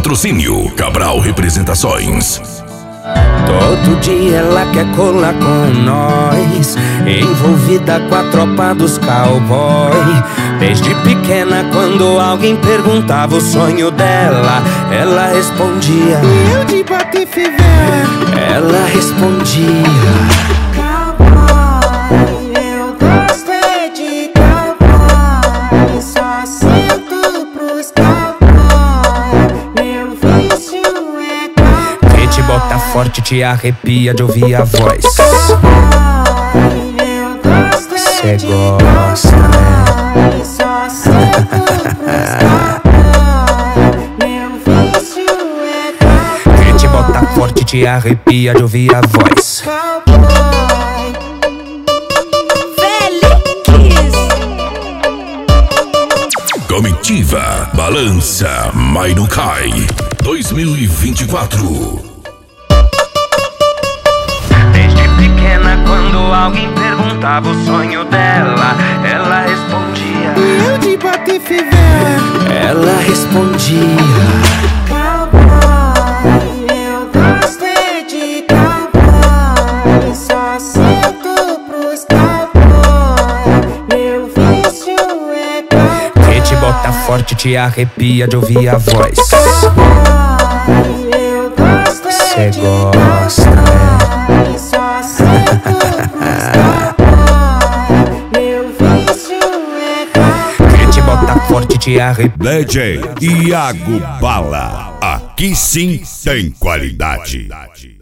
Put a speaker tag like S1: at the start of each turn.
S1: Patrocínio Cabral Representações.
S2: Todo dia ela quer colar com nós, envolvida com a tropa dos cowboy. Desde pequena, quando alguém perguntava o sonho dela, ela respondia:
S3: eu de Patife velho.
S2: Ela respondia:
S3: cowboy, eu gosto é de cowboy, só sinto pros cowboy, meu vício é cowboy.
S2: Quem te bota forte te arrepia de ouvir a voz.
S3: Cowboy, eu gosto
S2: Cê
S3: de
S2: gosta, né?
S3: cowboy, só sinto pros cowboy, meu vício é cowboy.
S2: Quem te bota forte te arrepia de ouvir a voz.
S1: Comitiva Balança, mas não cai. 2024.
S2: Desde pequena, quando alguém perguntava o sonho dela, ela respondia:
S3: eu de Patife velho.
S2: Ela respondia:
S3: cowboy, eu gosto é de cowboy, só sinto pros cowboy, meu vício é cowboy.
S2: quem te bota forte te arrepia de ouvir a voz.
S3: Cowboy, eu gosto
S2: Cê
S3: é de
S2: gosta, né?
S3: cowboy, só sinto pros cowboy, meu vício é cowboy.
S2: Quem te bota forte te arrepia.
S4: DJ Iago Bala. Aqui sim tem qualidade.